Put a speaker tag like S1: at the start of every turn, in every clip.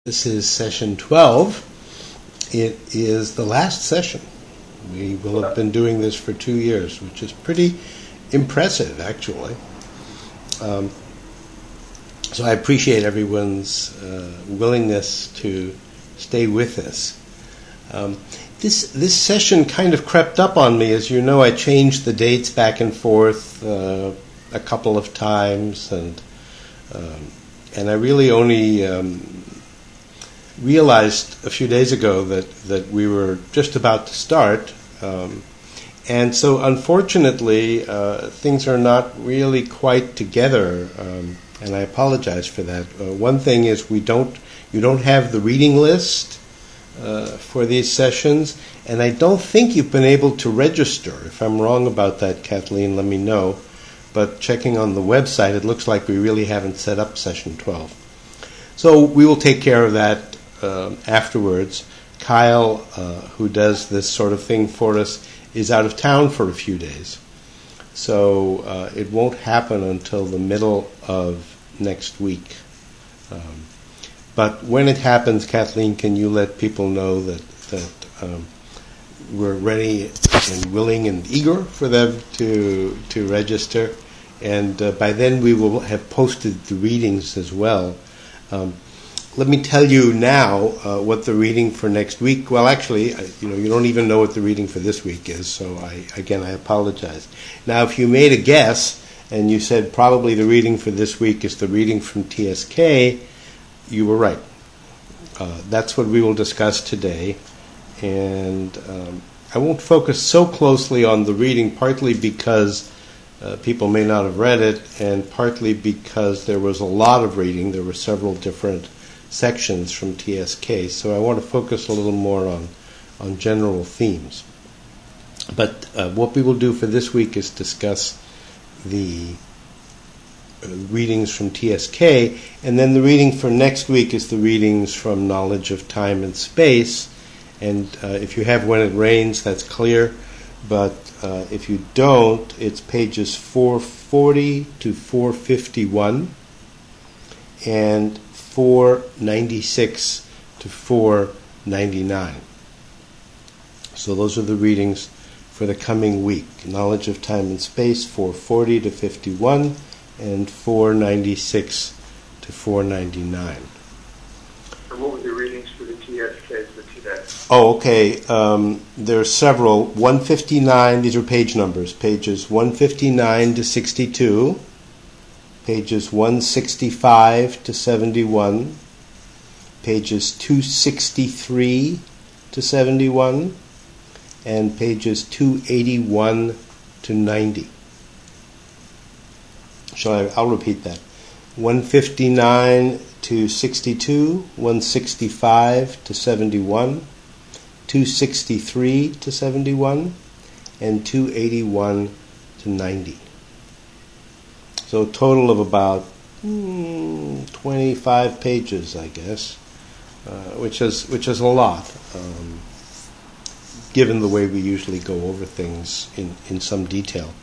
S1: This is session 12. It is the last session. We will have been doing this for 2 years, which is pretty impressive, actually. So I appreciate everyone's willingness to stay with us. This session kind of crept up on me. As you know, I changed the dates back and forth a couple of times, and I really only realized a few days ago that we were just about to start, and so unfortunately things are not really quite together, and I apologize for that. One thing is you don't have the reading list for these sessions, and I don't think you've been able to register. If I'm wrong about that, Kathleen, let me know. But checking on the website, it looks like we really haven't set up session 12. So we will take care of that afterwards. Kyle, who does this sort of thing for us, is out of town for a few days. So it won't happen until the middle of next week. But when it happens, Kathleen, can you let people know that we're ready and willing and eager for them to register? And by then we will have posted the readings as well. Let me tell you now what the reading for next week. Well, actually, you don't even know what the reading for this week is, so I apologize. Now, if you made a guess and you said probably the reading for this week is the reading from TSK, you were right. That's what we will discuss today, and I won't focus so closely on the reading, partly because people may not have read it, and partly because there was a lot of reading. There were several different sections from TSK, so I want to focus a little more on general themes. But what we will do for this week is discuss the readings from TSK, and then the reading for next week is the readings from Knowledge of Time and Space. And if you have When It Rains, that's clear, but if you don't, it's pages 440 to 451 and 496 to 499. So those are the readings for the coming week. Knowledge of Time and Space, 440 to 51, and 496 to 499.
S2: And what were the readings for the TSKs for today?
S1: Oh, okay. There are several. 159, these are page numbers, pages 159 to 62, pages 165 to 71, pages 263 to 71, and pages 281 to 90. I'll repeat that. 159 to 62, 165 to 71, 263 to 71, and 281 to 90. So a total of about 25 pages, I guess, which is a lot, given the way we usually go over things in some detail.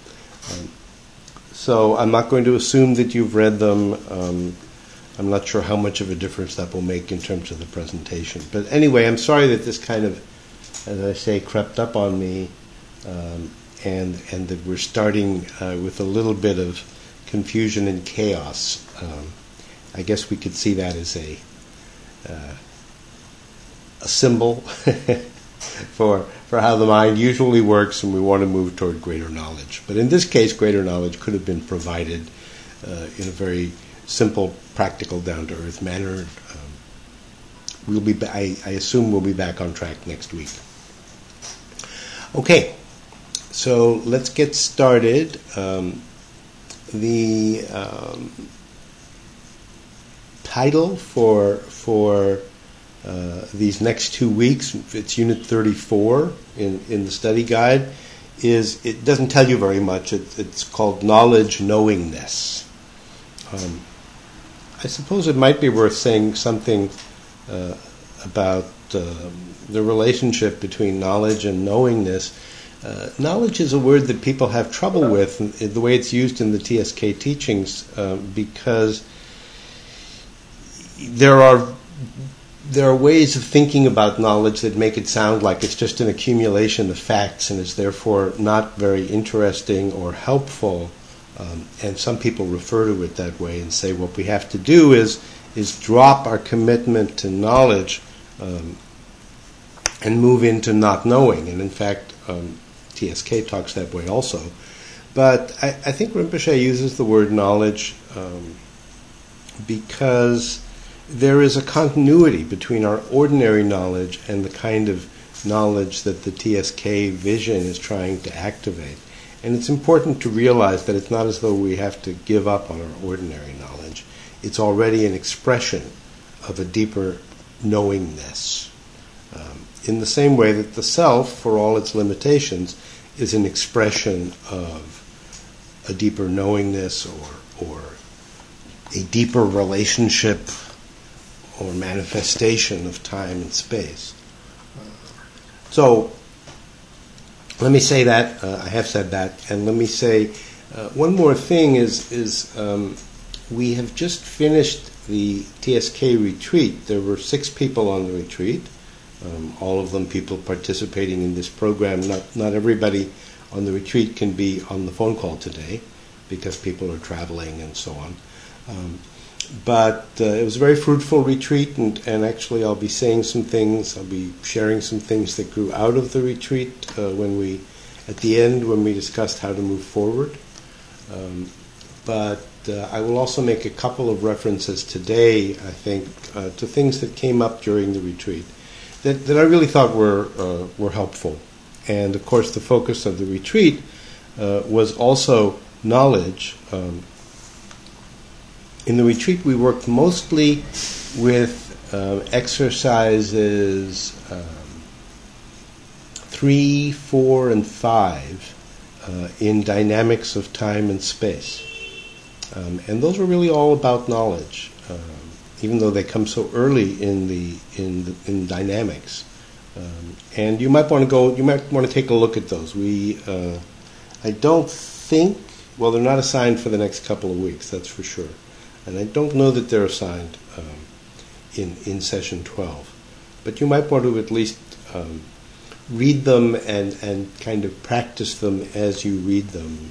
S1: So I'm not going to assume that you've read them. I'm not sure how much of a difference that will make in terms of the presentation. But anyway, I'm sorry that this kind of, as I say, crept up on me, and that we're starting with a little bit of confusion and chaos. I guess we could see that as a symbol for how the mind usually works, and we want to move toward greater knowledge. But in this case, greater knowledge could have been provided in a very simple, practical, down-to-earth manner. I assume we'll be back on track next week. Okay, so let's get started. The title for these next 2 weeks, it's Unit 34 in the study guide, it doesn't tell you very much. It's called Knowledge Knowingness. I suppose it might be worth saying something about the relationship between knowledge and knowingness. Knowledge is a word that people have trouble with, the way it's used in the TSK teachings, because there are there are ways of thinking about knowledge that make it sound like it's just an accumulation of facts and is therefore not very interesting or helpful. And some people refer to it that way and say what we have to do is drop our commitment to knowledge and move into not knowing. And in fact, TSK talks that way also. But I think Rinpoche uses the word knowledge because there is a continuity between our ordinary knowledge and the kind of knowledge that the TSK vision is trying to activate. And it's important to realize that it's not as though we have to give up on our ordinary knowledge. It's already an expression of a deeper knowingness. In the same way that the self, for all its limitations, is an expression of a deeper knowingness or a deeper relationship or manifestation of time and space. So, let me say that, I have said that, and let me say one more thing is we have just finished the TSK retreat. There were 6 people on the retreat, all of them people participating in this program. Not everybody on the retreat can be on the phone call today because people are traveling and so on. But it was a very fruitful retreat, and actually I'll be saying some things, I'll be sharing some things that grew out of the retreat at the end when we discussed how to move forward. But I will also make a couple of references today, I think, to things that came up during the retreat that I really thought were helpful. And of course the focus of the retreat was also knowledge. In the retreat, we worked mostly with exercises 3, 4, and 5 in dynamics of time and space, and those were really all about knowledge, even though they come so early in dynamics. And you might want to take a look at those. I don't think. Well, they're not assigned for the next couple of weeks. That's for sure. And I don't know that they're assigned in session 12. But you might want to at least read them and kind of practice them as you read them.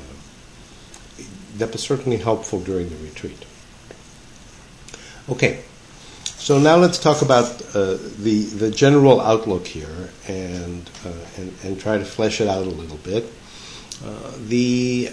S1: That was certainly helpful during the retreat. Okay, so now let's talk about the general outlook here and try to flesh it out a little bit. The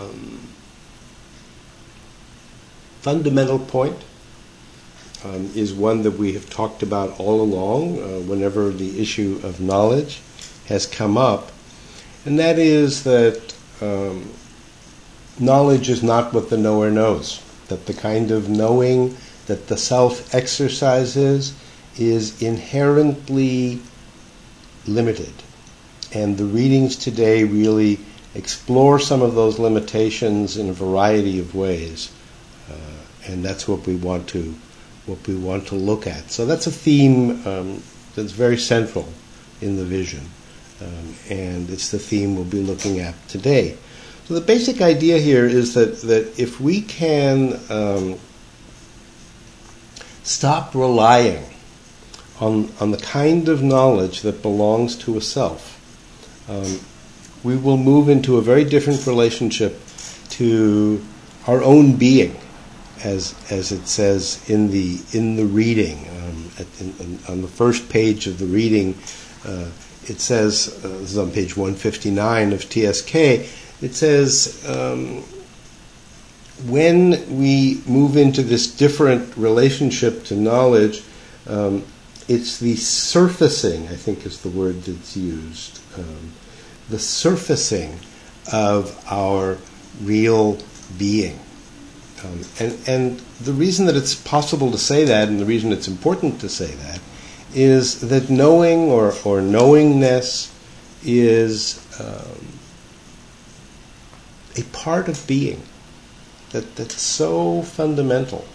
S1: fundamental point is one that we have talked about all along whenever the issue of knowledge has come up, and that is that knowledge is not what the knower knows, that the kind of knowing that the self exercises is inherently limited. And the readings today really explore some of those limitations in a variety of ways. And that's what we want to look at. So that's a theme that's very central in the vision, and it's the theme we'll be looking at today. So the basic idea here is that if we can stop relying on the kind of knowledge that belongs to a self, we will move into a very different relationship to our own being. As it says in the reading, on the first page of the reading, it says, this is on page 159 of TSK, it says, when we move into this different relationship to knowledge, it's the surfacing, I think is the word that's used, the surfacing of our real being. And the reason that it's possible to say that, and the reason it's important to say that, is that knowing or knowingness is a part of being that's so fundamental.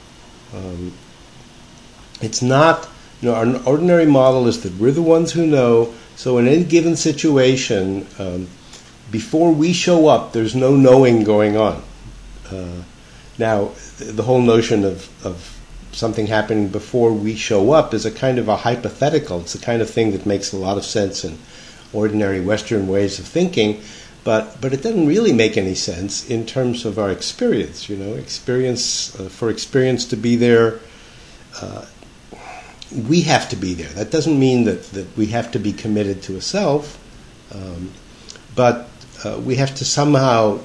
S1: It's not, our ordinary model is that we're the ones who know, so in any given situation, before we show up, there's no knowing going on. Now, the whole notion of something happening before we show up is a kind of a hypothetical. It's the kind of thing that makes a lot of sense in ordinary Western ways of thinking, but it doesn't really make any sense in terms of our experience. For experience to be there, we have to be there. That doesn't mean that we have to be committed to a self, but we have to somehow,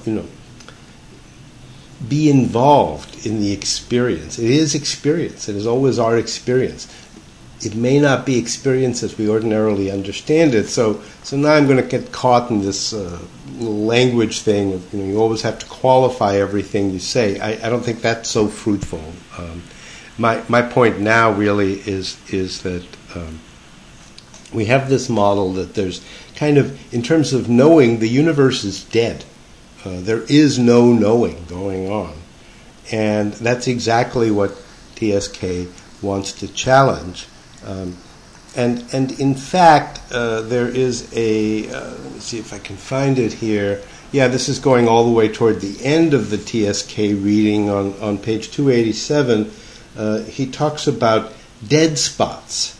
S1: be involved in the experience. It is experience. It is always our experience. It may not be experience as we ordinarily understand it. So now I'm going to get caught in this little language thing of, you always have to qualify everything you say. I don't think that's so fruitful. My point now really is that we have this model that there's kind of, in terms of knowing, the universe is dead. There is no knowing going on. And that's exactly what TSK wants to challenge. And in fact, there is let me see if I can find it here. Yeah, this is going all the way toward the end of the TSK reading on page 287. He talks about dead spots.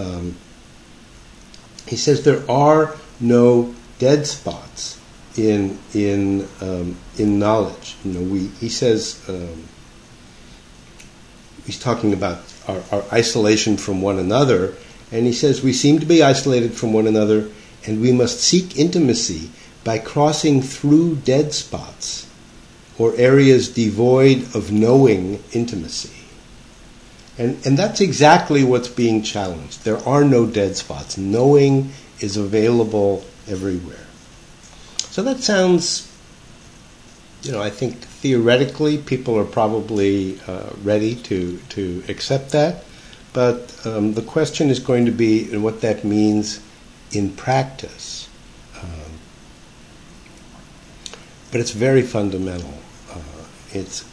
S1: He says there are no dead spots in knowledge. He says he's talking about our isolation from one another, and he says we seem to be isolated from one another, and we must seek intimacy by crossing through dead spots or areas devoid of knowing intimacy. And that's exactly what's being challenged. There are no dead spots. Knowing is available everywhere. So that sounds, I think theoretically people are probably ready to accept that. But the question is going to be what that means in practice. But it's very fundamental. It's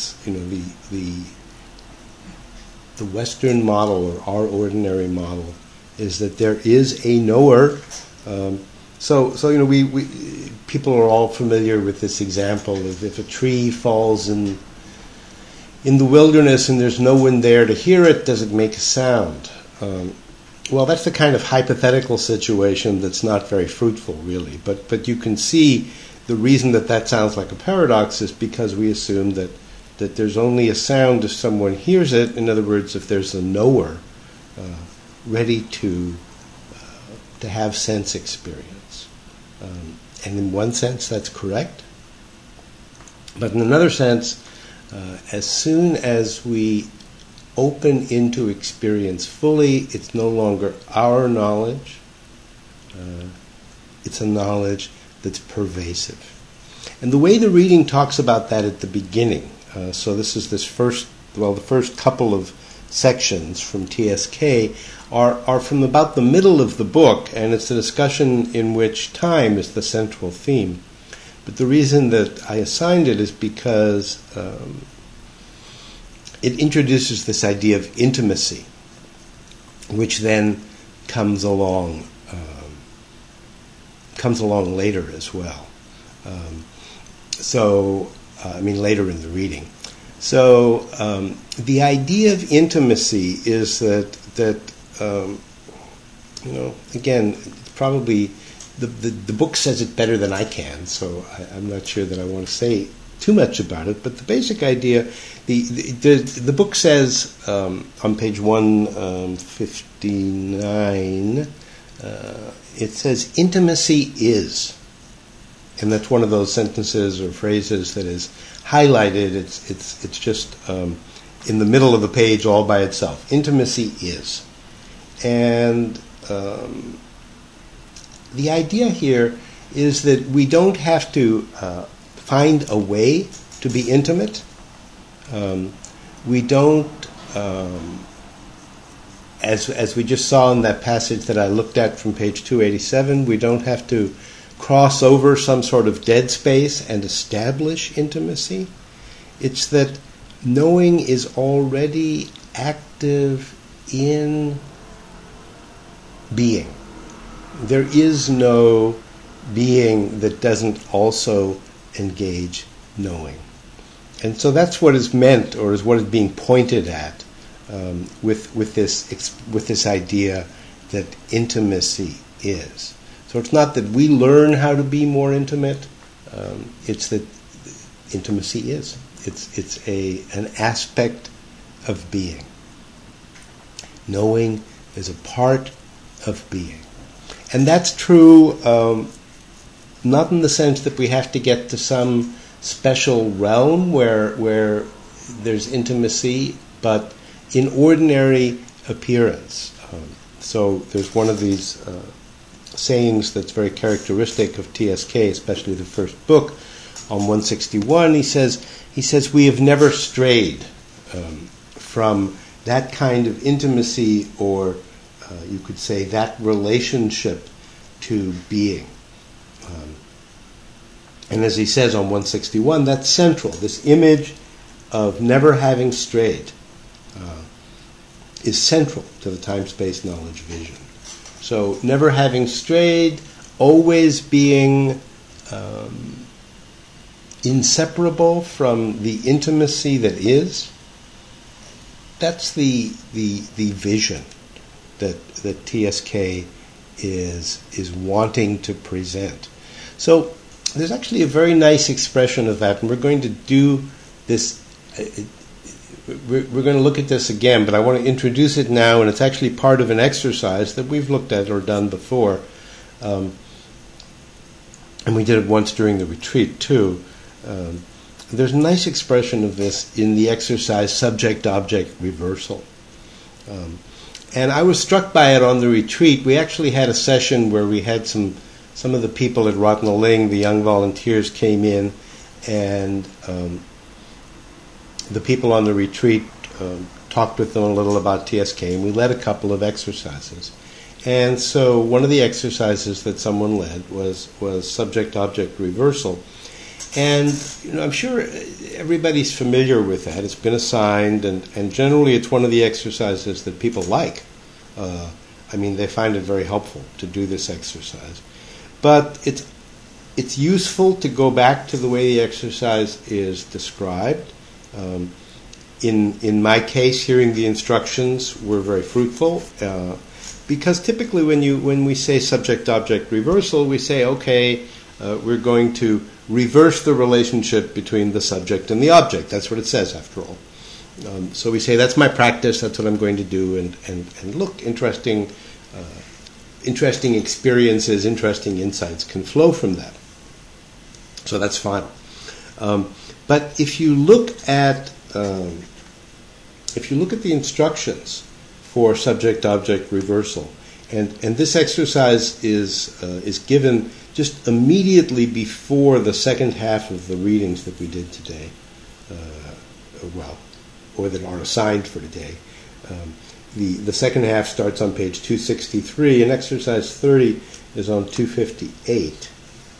S1: the Western model, or our ordinary model, is that there is a knower. So we people are all familiar with this example of if a tree falls in the wilderness and there's no one there to hear it, does it make a sound? Well, that's the kind of hypothetical situation that's not very fruitful, really. But you can see the reason that sounds like a paradox is because we assume that there's only a sound if someone hears it. In other words, if there's a knower ready to have sense experience. And in one sense, that's correct. But in another sense, as soon as we open into experience fully, it's no longer our knowledge. It's a knowledge that's pervasive. And the way the reading talks about that at the beginning, so this is the first couple of sections from TSK are from about the middle of the book, and it's a discussion in which time is the central theme. But the reason that I assigned it is because it introduces this idea of intimacy, which then comes along later as well. Later in the reading. So the idea of intimacy is that again, probably the book says it better than I can, so I'm not sure that I want to say too much about it. But the basic idea, the book says on page 159, it says intimacy is. And that's one of those sentences or phrases that is highlighted. It's just in the middle of the page all by itself. Intimacy is. And the idea here is that we don't have to find a way to be intimate. We don't, as we just saw in that passage that I looked at from page 287, we don't have to cross over some sort of dead space and establish intimacy. It's that knowing is already active in being. There is no being that doesn't also engage knowing. And so that's what is meant, or is what is being pointed at with this idea that intimacy is. So it's not that we learn how to be more intimate. It's that intimacy is. It's an aspect of being. Knowing is a part of being. And that's true not in the sense that we have to get to some special realm where there's intimacy, but in ordinary appearance. So there's one of these sayings that's very characteristic of TSK, especially the first book, on 161. He says we have never strayed from that kind of intimacy, or you could say that relationship to being. And as he says on 161, that's central. This image of never having strayed is central to the time-space knowledge vision. So never having strayed, always being inseparable from the intimacy that is, that's the vision that TSK is wanting to present. So there's actually a very nice expression of that, and we're going to do this. We're going to look at this again, but I want to introduce it now, and it's actually part of an exercise that we've looked at or done before, and we did it once during the retreat too. There's a nice expression of this in the exercise subject-object reversal. And I was struck by it on the retreat. We actually had a session where we had some of the people at Ratnaling, the young volunteers, came in, and the people on the retreat talked with them a little about TSK, and we led a couple of exercises. And so one of the exercises that someone led was subject-object reversal. And I'm sure everybody's familiar with that. It's been assigned, and generally it's one of the exercises that people like. They find it very helpful to do this exercise. But it's useful to go back to the way the exercise is described. In my case, hearing the instructions were very fruitful, because typically when we say subject-object reversal, we say, okay, we're going to reverse the relationship between the subject and the object. That's what it says, after all. So we say, that's my practice, that's what I'm going to do, and look, interesting experiences, interesting insights can flow from that. So that's fine. But if you look at the instructions for subject-object reversal, and this exercise is given just immediately before the second half of the readings that we did today, or that are assigned for today. The second half starts on page 263, and exercise 30 is on 258.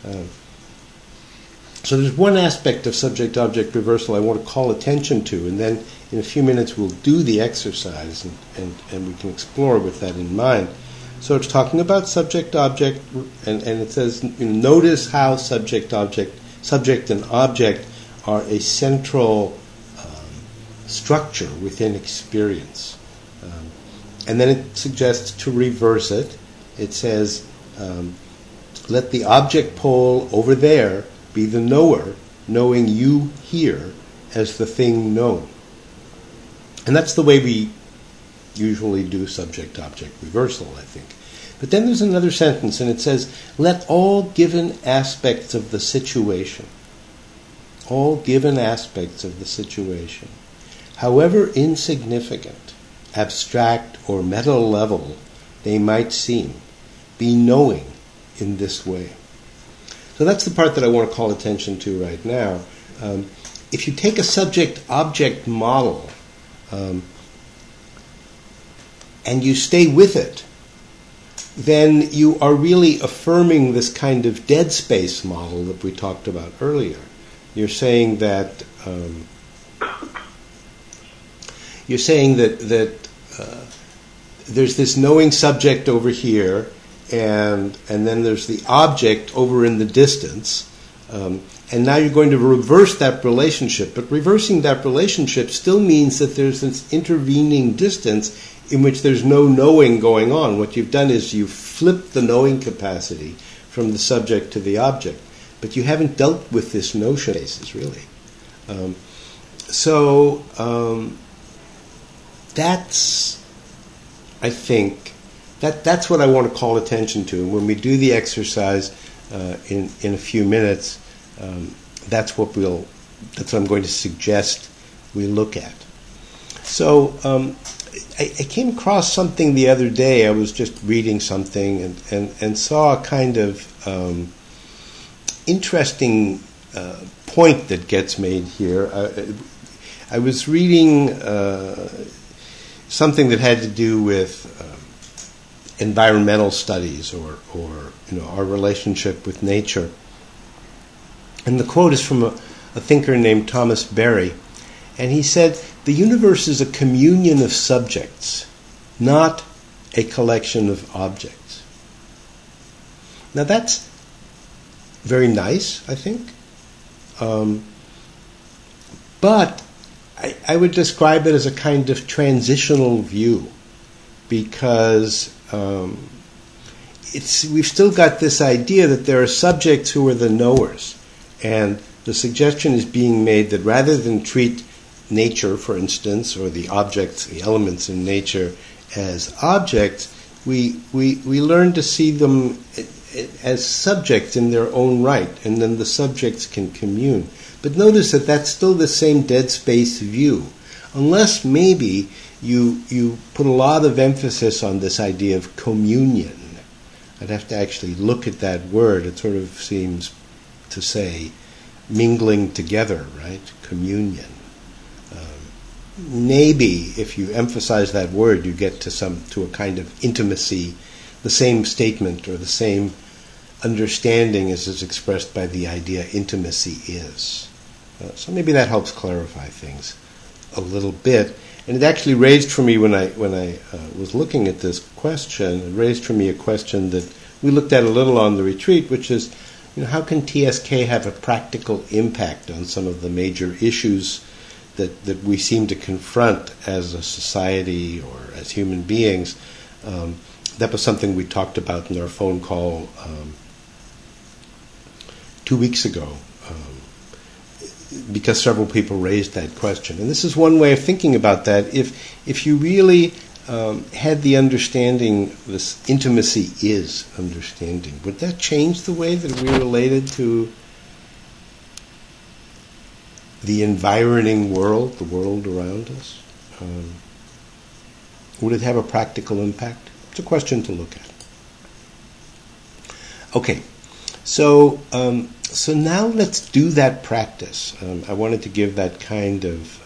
S1: So there's one aspect of subject-object reversal I want to call attention to, and then in a few minutes we'll do the exercise, and we can explore with that in mind. So it's talking about subject-object, and it says, notice how subject and object are a central structure within experience. And then it suggests to reverse it. It says, let the object pole over there be the knower, knowing you here as the thing known. And that's the way we usually do subject-object reversal, I think. But then there's another sentence, and it says, let all given aspects of the situation, however insignificant, abstract, or meta-level they might seem, be knowing in this way. So that's the part that I want to call attention to right now. If you take a subject-object model and you stay with it, then you are really affirming this kind of dead space model that we talked about earlier. You're saying that there's this knowing subject over here, and then there's the object over in the distance, And now you're going to reverse that relationship. But reversing that relationship still means that there's this intervening distance in which there's no knowing going on. What you've done is you've flipped the knowing capacity from the subject to the object. But you haven't dealt with this notion basis, really. That's, I think, that's what I want to call attention to. And when we do the exercise in a few minutes, that's what I'm going to suggest we look at. So I came across something the other day. I was just reading something and saw a kind of interesting point that gets made here. I was reading something that had to do with environmental studies or our relationship with nature. And the quote is from a thinker named Thomas Berry. And he said, "The universe is a communion of subjects, not a collection of objects." Now that's very nice, I think. But I would describe it as a kind of transitional view, because we've still got this idea that there are subjects who are the knowers. And the suggestion is being made that rather than treat nature, for instance, or the objects, the elements in nature as objects, we learn to see them as subjects in their own right, and then the subjects can commune. But notice that that's still the same dead space view, unless maybe you put a lot of emphasis on this idea of communion. I'd have to actually look at that word. It sort of seems to say mingling together, right? Communion. Maybe if you emphasize that word, you get to a kind of intimacy, the same statement or the same understanding as is expressed by the idea intimacy is. So maybe that helps clarify things a little bit. And it actually raised for me when I was looking at this question, it raised for me a question that we looked at a little on the retreat, which is, how can TSK have a practical impact on some of the major issues that we seem to confront as a society or as human beings? That was something we talked about in our phone call 2 weeks ago, because several people raised that question. And this is one way of thinking about that. If you really had the understanding, this intimacy is understanding, would that change the way that we related to the environing world, the world around us? Would it have a practical impact? It's a question to look at. Okay, so now let's do that practice. I wanted to give that kind of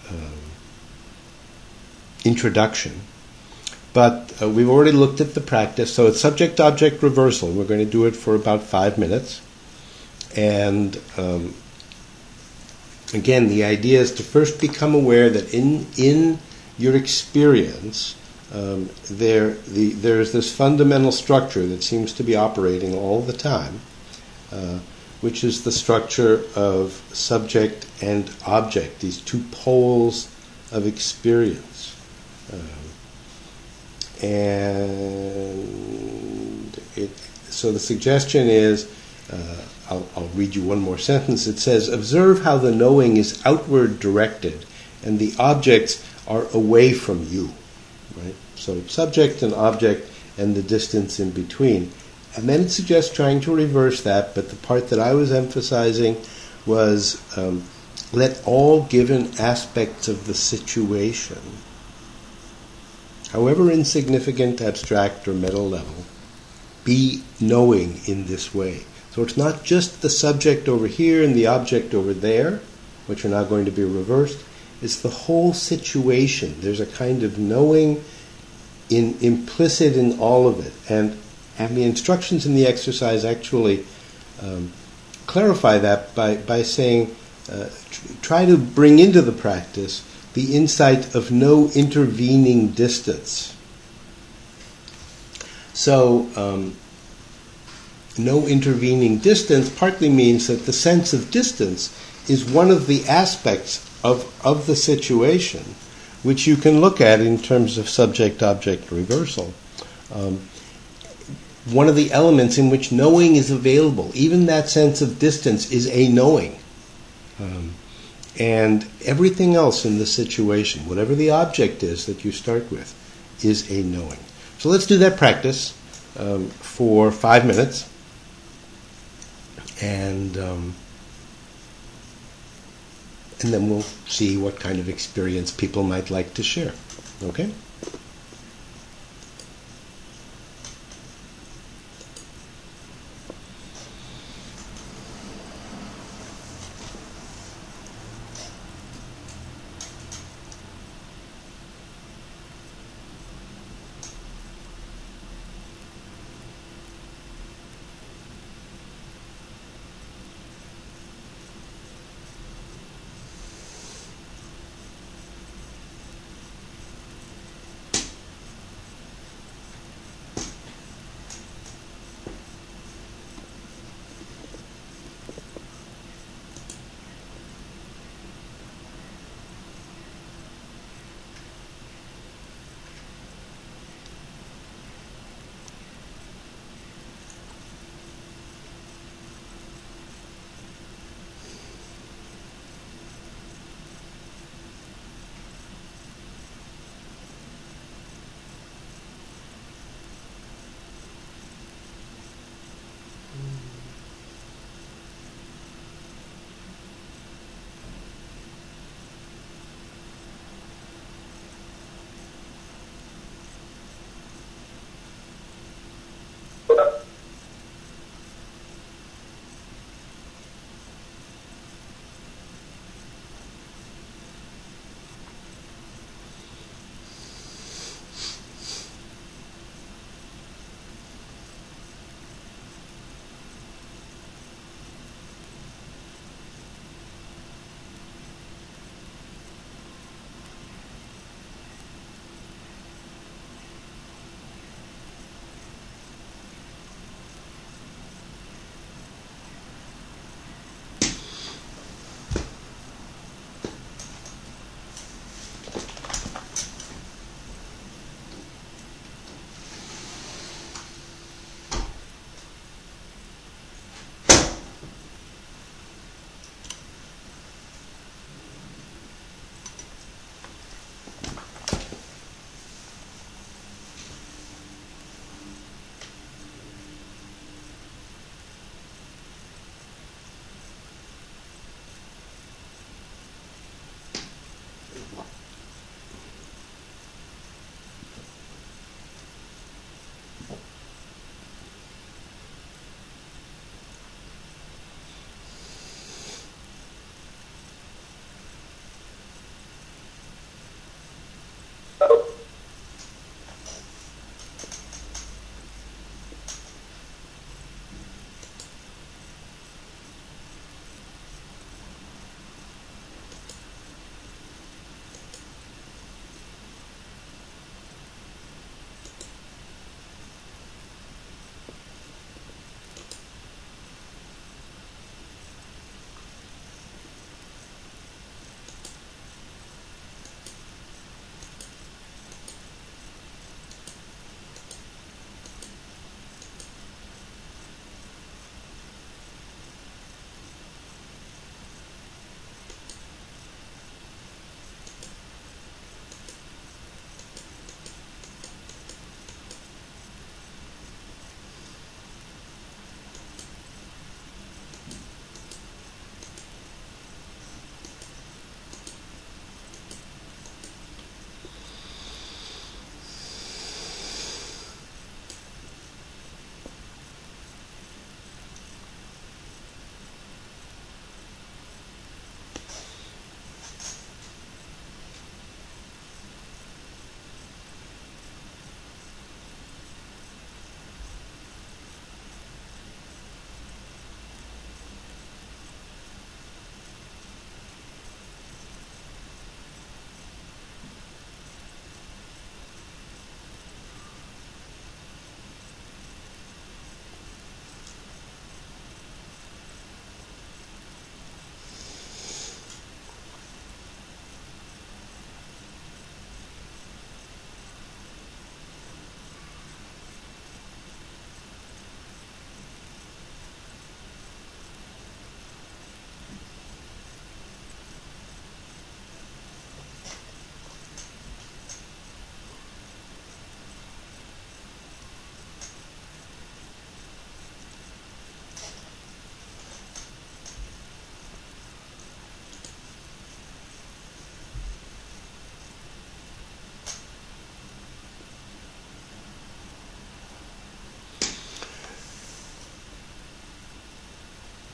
S1: introduction. But we've already looked at the practice, so it's subject-object reversal. We're going to do it for about 5 minutes. And again, the idea is to first become aware that in your experience, there's this fundamental structure that seems to be operating all the time, which is the structure of subject and object, these two poles of experience. So the suggestion is, I'll read you one more sentence. It says, observe how the knowing is outward directed and the objects are away from you. Right? So subject and object and the distance in between. And then it suggests trying to reverse that, but the part that I was emphasizing was let all given aspects of the situation, however insignificant, abstract, or meta level, be knowing in this way. So it's not just the subject over here and the object over there, which are now going to be reversed. It's the whole situation. There's a kind of knowing implicit in all of it. And the instructions in the exercise actually clarify that by saying, try to bring into the practice the insight of no intervening distance. So no intervening distance partly means that the sense of distance is one of the aspects of the situation which you can look at in terms of subject-object reversal. One of the elements in which knowing is available, even that sense of distance, is a knowing. And everything else in the situation, whatever the object is that you start with, is a knowing. So let's do that practice for 5 minutes. And then we'll see what kind of experience people might like to share. Okay?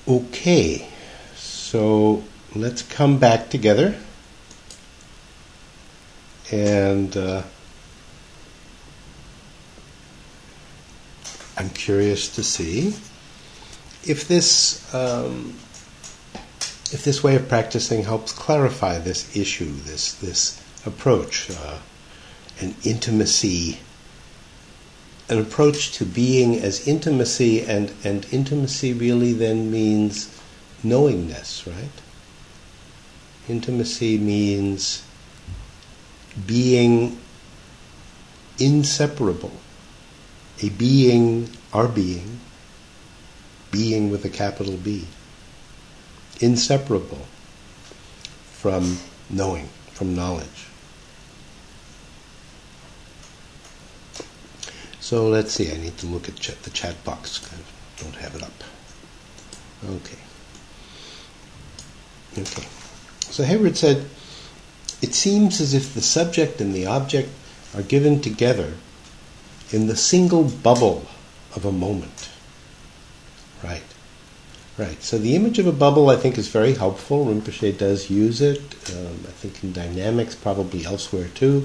S1: Okay, so let's come back together, and I'm curious to see if this way of practicing helps clarify this issue, this approach, an approach to being as intimacy, and intimacy really then means knowingness, right? Intimacy means being inseparable, our being with a capital B, inseparable from knowing, from knowledge. So let's see, I need to look at the chat box. I don't have it up. Okay. So Hayward said, it seems as if the subject and the object are given together in the single bubble of a moment. Right. So the image of a bubble, I think, is very helpful. Rinpoche does use it. I think in dynamics, probably elsewhere too.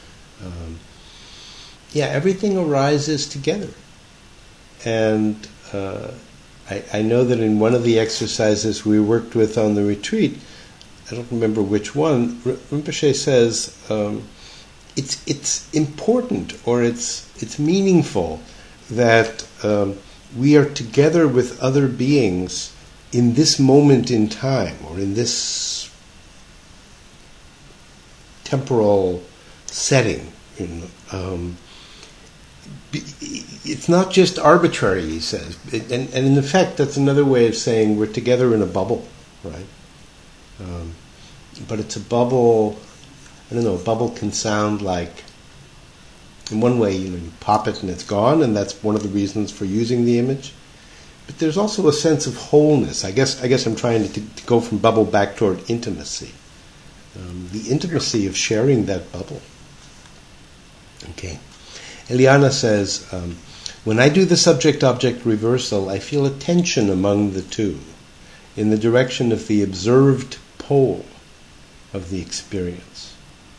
S1: Everything arises together. And I know that in one of the exercises we worked with on the retreat, I don't remember which one, Rinpoche says it's important, or it's meaningful that we are together with other beings in this moment in time, or in this temporal setting. It's not just arbitrary, he says. And in effect, that's another way of saying we're together in a bubble, right? But it's a bubble, I don't know, a bubble can sound like, in one way, you pop it and it's gone, and that's one of the reasons for using the image. But there's also a sense of wholeness. I guess I'm trying to go from bubble back toward intimacy. The intimacy of sharing that bubble. Okay. Eliana says, when I do the subject-object reversal, I feel a tension among the two, in the direction of the observed pole of the experience.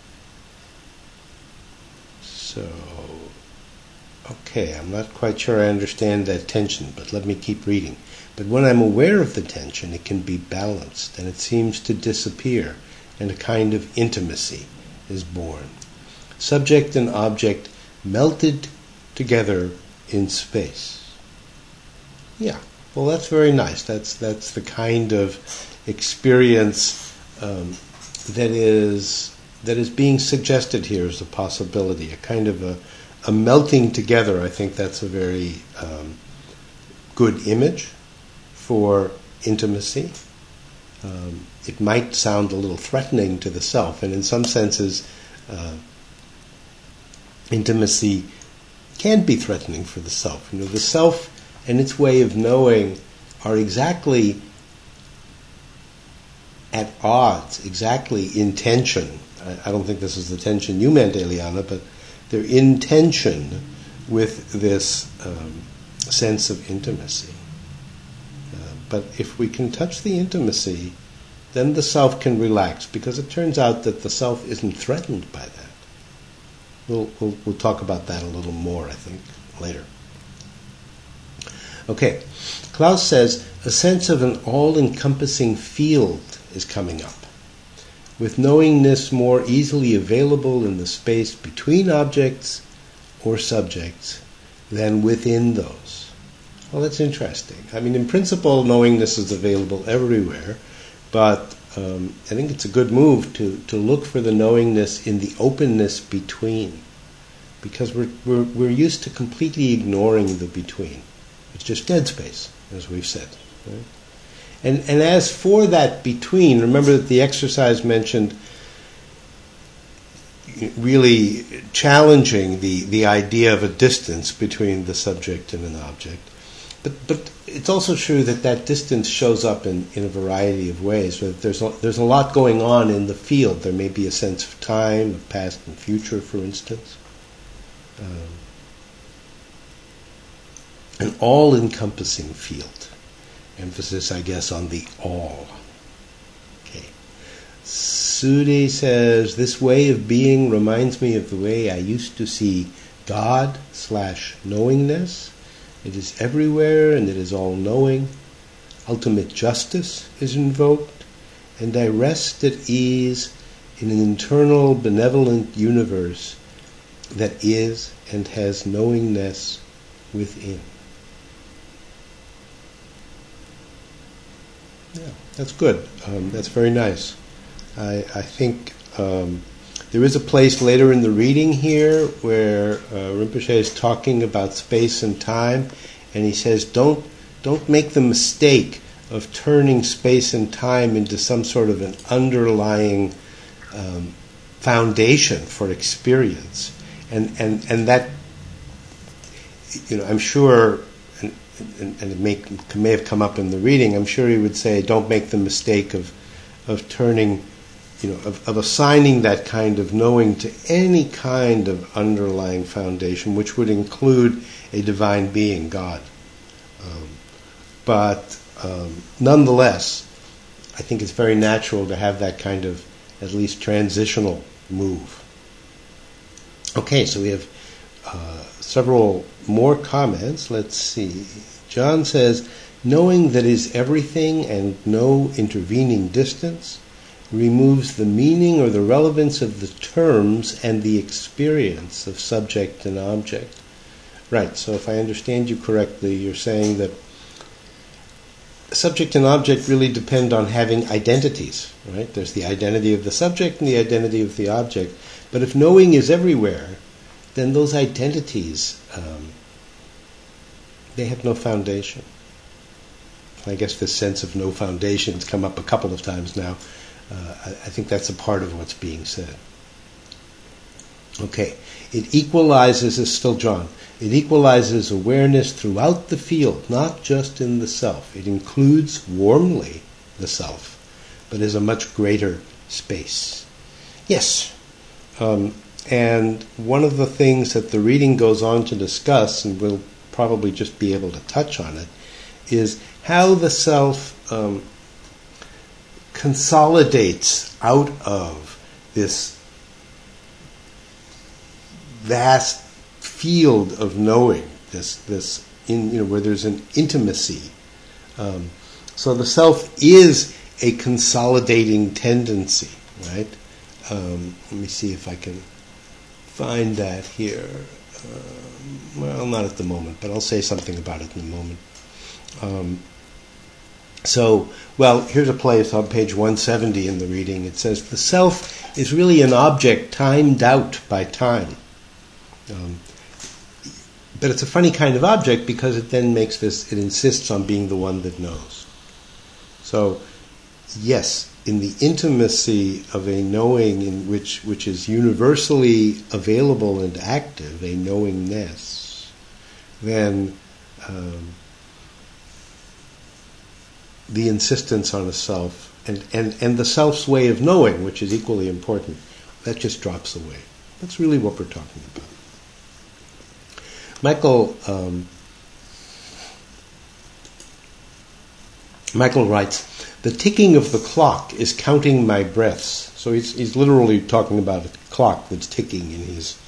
S1: So, okay, I'm not quite sure I understand that tension, but let me keep reading. But when I'm aware of the tension, it can be balanced, and it seems to disappear, and a kind of intimacy is born. Subject and object melted together in space. Yeah, well, that's very nice. That's the kind of experience that is being suggested here as a possibility, a kind of a melting together. I think that's a very good image for intimacy. It might sound a little threatening to the self, and in some senses, intimacy can be threatening for the self. The self and its way of knowing are exactly at odds, exactly in tension. I don't think this is the tension you meant, Eliana, but they're in tension with this sense of intimacy. But if we can touch the intimacy, then the self can relax, because it turns out that the self isn't threatened by that. We'll talk about that a little more, I think, later. Okay, Klaus says, a sense of an all-encompassing field is coming up, with knowingness more easily available in the space between objects or subjects than within those. Well, that's interesting. I mean, in principle, knowingness is available everywhere, but I think it's a good move to look for the knowingness in the openness between, because we're used to completely ignoring the between. It's just dead space, as we've said. Right? And as for that between, remember that the exercise mentioned really challenging the idea of a distance between the subject and an object. But it's also true that distance shows up in a variety of ways. There's a lot going on in the field. There may be a sense of time, of past and future, for instance. An all-encompassing field. Emphasis, I guess, on the all. Okay. Sudi says, this way of being reminds me of the way I used to see God/knowingness. It is everywhere and it is all-knowing. Ultimate justice is invoked, and I rest at ease in an internal benevolent universe that is and has knowingness within. Yeah, that's good. That's very nice. I think there is a place later in the reading here where Rinpoche is talking about space and time, and he says, don't make the mistake of turning space and time into some sort of an underlying foundation for experience. And that, I'm sure, and it may have come up in the reading, I'm sure he would say, don't make the mistake of turning, of assigning that kind of knowing to any kind of underlying foundation, which would include a divine being, God. But nonetheless, I think it's very natural to have that kind of, at least transitional move. Okay, so we have several more comments. Let's see. John says, knowing that is everything and no intervening distance removes the meaning or the relevance of the terms and the experience of subject and object. Right, so if I understand you correctly, you're saying that subject and object really depend on having identities, right? There's the identity of the subject and the identity of the object. But if knowing is everywhere, then those identities, they have no foundation. I guess this sense of no foundation has come up a couple of times now. I think that's a part of what's being said. Okay, it equalizes, is still John, it equalizes awareness throughout the field, not just in the self. It includes warmly the self, but is a much greater space. Yes, and one of the things that the reading goes on to discuss, and we'll probably just be able to touch on it, is how the self consolidates out of this vast field of knowing, where there's an intimacy. So the self is a consolidating tendency, right? Let me see if I can find that here. Well, not at the moment, but I'll say something about it in a moment. Here's a place on page 170 in the reading. It says, the self is really an object timed out by time. But it's a funny kind of object because it then it insists on being the one that knows. So, yes, in the intimacy of a knowing in which is universally available and active, a knowingness, then the insistence on a self and the self's way of knowing, which is equally important, that just drops away. That's really what we're talking about. Michael writes, the ticking of the clock is counting my breaths. So he's literally talking about a clock that's ticking in his,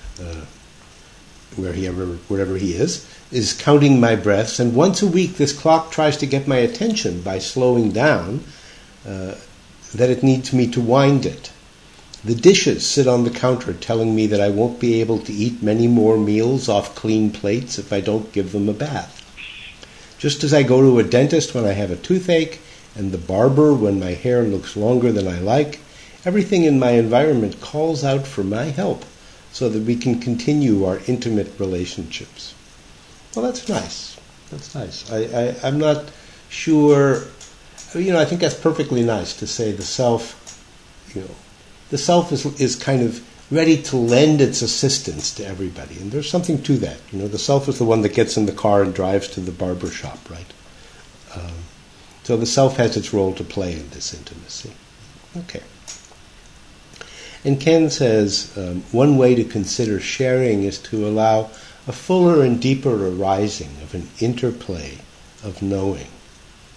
S1: wherever he is counting my breaths. And once a week this clock tries to get my attention by slowing down, that it needs me to wind it. The dishes sit on the counter telling me that I won't be able to eat many more meals off clean plates if I don't give them a bath. Just as I go to a dentist when I have a toothache, and the barber when my hair looks longer than I like, everything in my environment calls out for my help so that we can continue our intimate relationships. Well, that's nice. That's nice. I'm not sure, I think that's perfectly nice to say the self, the self is kind of ready to lend its assistance to everybody. And there's something to that. The self is the one that gets in the car and drives to the barber shop, right? So the self has its role to play in this intimacy. Okay. And Ken says, one way to consider sharing is to allow a fuller and deeper arising of an interplay of knowing.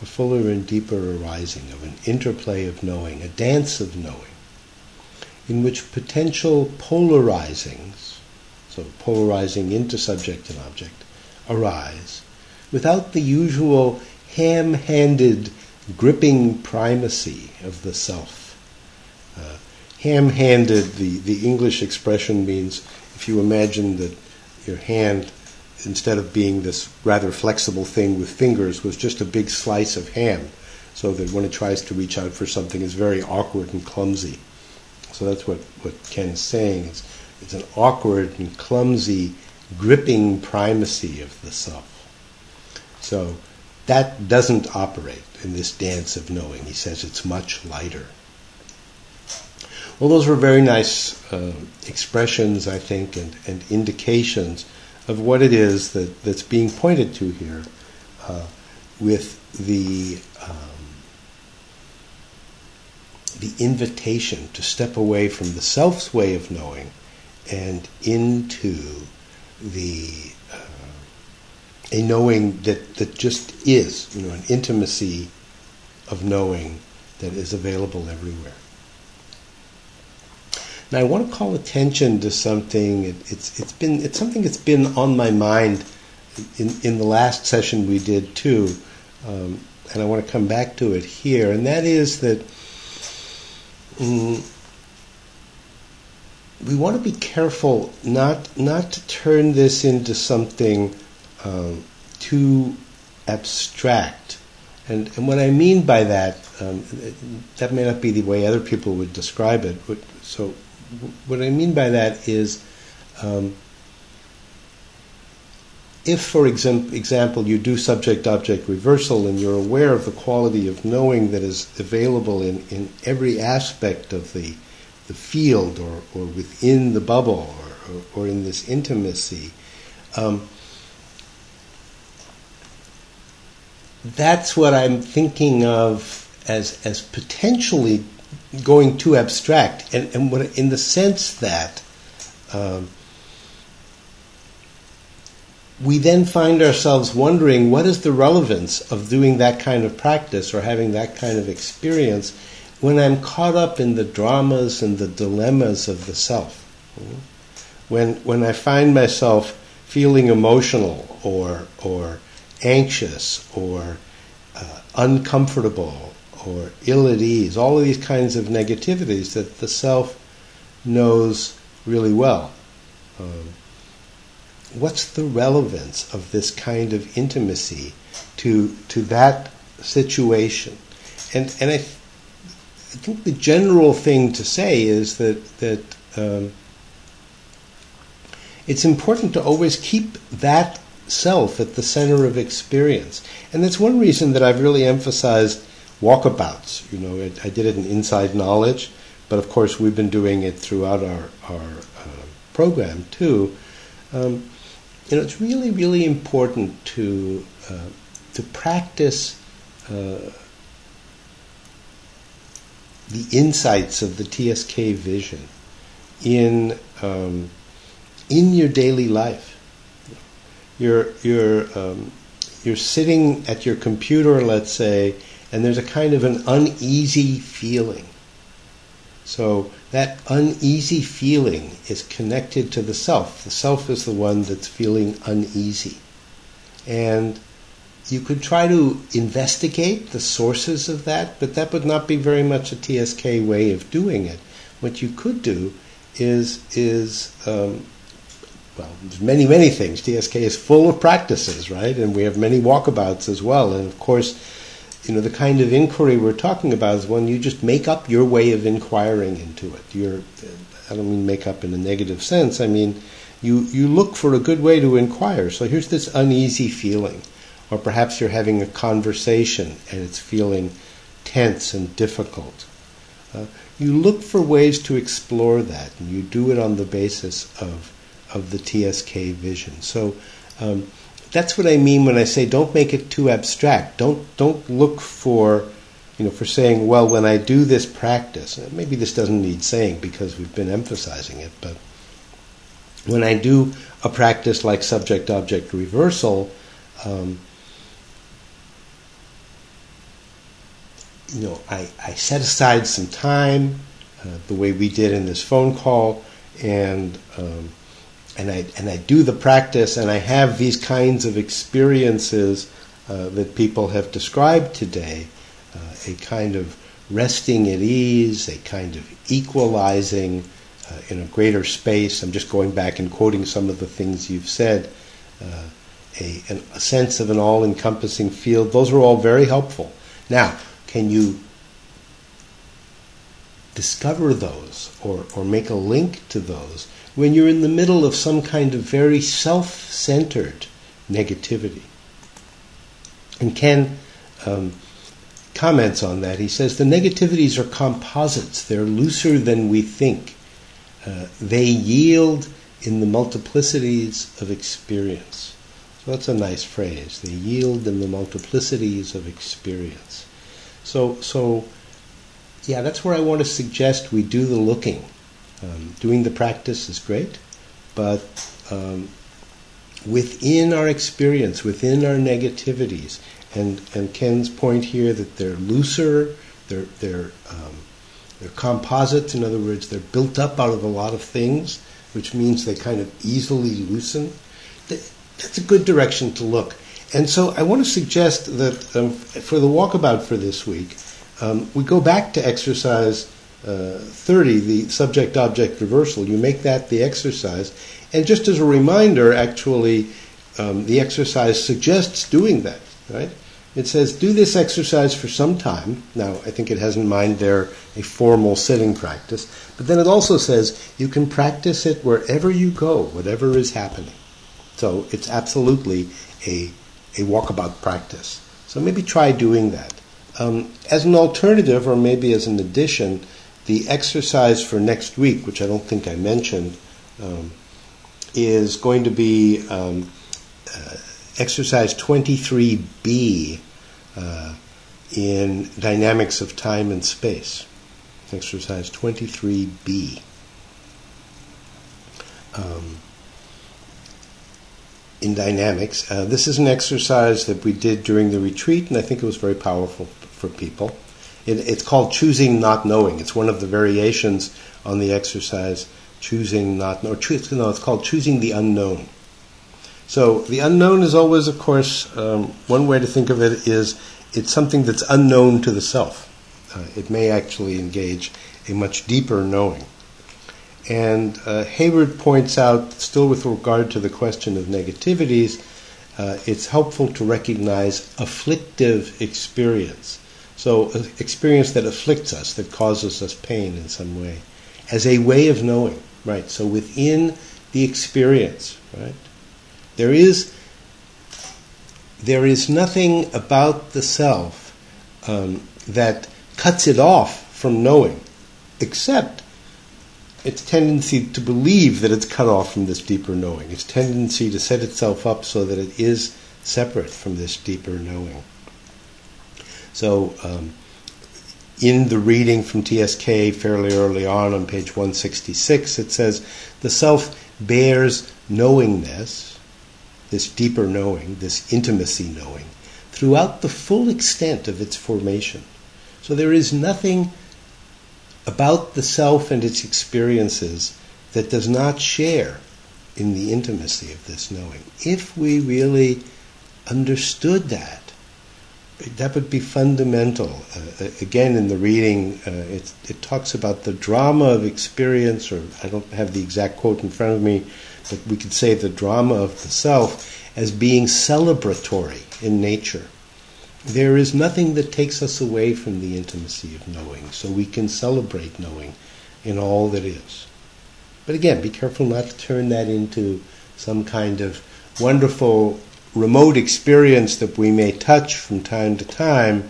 S1: a fuller and deeper arising of an interplay of knowing, a dance of knowing, in which potential polarizings, so polarizing into subject and object, arise without the usual ham-handed gripping primacy of the self. Ham-handed, the English expression means if you imagine that your hand, instead of being this rather flexible thing with fingers, was just a big slice of ham, so that when it tries to reach out for something, it's very awkward and clumsy. So that's what Ken's saying. It's an awkward and clumsy gripping primacy of the self. So that doesn't operate in this dance of knowing. He says it's much lighter. Well, those were very nice expressions, I think, and indications of what it is that's being pointed to here with the invitation to step away from the self's way of knowing and into a knowing that just is, an intimacy of knowing that is available everywhere. Now, I want to call attention to something. It's something that's been on my mind in the last session we did too, and I want to come back to it here. And that is that we want to be careful not to turn this into something too abstract. And what I mean by that, that may not be the way other people would describe it. So what I mean by that is, if, for example, you do subject-object reversal and you're aware of the quality of knowing that is available in every aspect of the field or within the bubble or in this intimacy, that's what I'm thinking of as potentially going too abstract, and what, in the sense that we then find ourselves wondering what is the relevance of doing that kind of practice or having that kind of experience when I'm caught up in the dramas and the dilemmas of the self. When I find myself feeling emotional or anxious or uncomfortable or ill at ease, all of these kinds of negativities that the self knows really well. What's the relevance of this kind of intimacy to that situation? And I think the general thing to say is that it's important to always keep that self at the center of experience. And that's one reason that I've really emphasized walkabouts. I did it in Inside Knowledge, but of course we've been doing it throughout our program too. It's really, really important to practice the insights of the TSK vision in your daily life. You're sitting at your computer, let's say, and there's a kind of an uneasy feeling. So that uneasy feeling is connected to the self. The self is the one that's feeling uneasy. And you could try to investigate the sources of that, but that would not be very much a TSK way of doing it. What you could do is there's many, many things. TSK is full of practices, right? And we have many walkabouts as well. And of course, the kind of inquiry we're talking about is when you just make up your way of inquiring into it. I don't mean make up in a negative sense. I mean, you look for a good way to inquire. So here's this uneasy feeling. Or perhaps you're having a conversation and it's feeling tense and difficult. You look for ways to explore that, and you do it on the basis of the TSK vision. So that's what I mean when I say don't make it too abstract. Don't look for saying, well, when I do this practice, maybe this doesn't need saying because we've been emphasizing it, but when I do a practice like subject-object reversal, I set aside some time, the way we did in this phone call, and I do the practice, and I have these kinds of experiences that people have described today, a kind of resting at ease, a kind of equalizing in a greater space. I'm just going back and quoting some of the things you've said. A sense of an all-encompassing field. Those are all very helpful. Now, can you discover those or make a link to those when you're in the middle of some kind of very self-centered negativity? And Ken comments on that. He says, the negativities are composites. They're looser than we think. They yield in the multiplicities of experience. So that's a nice phrase. They yield in the multiplicities of experience. So yeah, that's where I want to suggest we do the looking. Doing the practice is great, but within our experience, within our negativities, and Ken's point here that they're looser, they're composites. In other words, they're built up out of a lot of things, which means they kind of easily loosen. That's a good direction to look. And so I want to suggest that for the walkabout for this week, we go back to exercise 30, the subject-object reversal. You make that the exercise. And just as a reminder, actually, the exercise suggests doing that, right? It says, do this exercise for some time. Now, I think it has in mind there a formal sitting practice. But then it also says you can practice it wherever you go, whatever is happening. So it's absolutely a walkabout practice. So maybe try doing that. As an alternative, or maybe as an addition, the exercise for next week, which I don't think I mentioned, is going to be exercise 23B in Dynamics of Time and Space. Exercise 23B. In dynamics. This is an exercise that we did during the retreat, and I think it was very powerful for people. It's called choosing not knowing. It's one of the variations on the exercise choosing not know. It's called choosing the unknown. So the unknown is always, of course, one way to think of it is it's something that's unknown to the self. It may actually engage a much deeper knowing. And Hayward points out, still with regard to the question of negativities, it's helpful to recognize afflictive experience. So experience that afflicts us, that causes us pain in some way, as a way of knowing, right? So within the experience, right, there is nothing about the self that cuts it off from knowing, except its tendency to believe that it's cut off from this deeper knowing, its tendency to set itself up so that it is separate from this deeper knowing. So in the reading from TSK fairly early on page 166, it says, the self bears knowingness, this deeper knowing, this intimacy knowing, throughout the full extent of its formation. So there is nothing about the self and its experiences that does not share in the intimacy of this knowing. If we really understood that, that would be fundamental. Again, in the reading, it talks about the drama of experience, or I don't have the exact quote in front of me, but we could say the drama of the self as being celebratory in nature. There is nothing that takes us away from the intimacy of knowing, so we can celebrate knowing in all that is. But again, be careful not to turn that into some kind of wonderful remote experience that we may touch from time to time.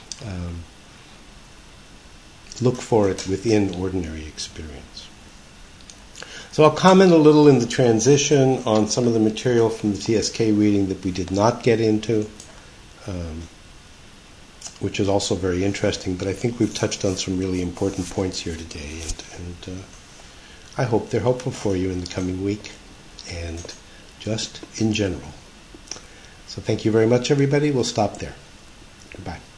S1: Look for it within ordinary experience. So I'll comment a little in the transition on some of the material from the TSK reading that we did not get into, which is also very interesting, but I think we've touched on some really important points here today, and I hope they're helpful for you in the coming week and just in general. So thank you very much, everybody. We'll stop there. Goodbye.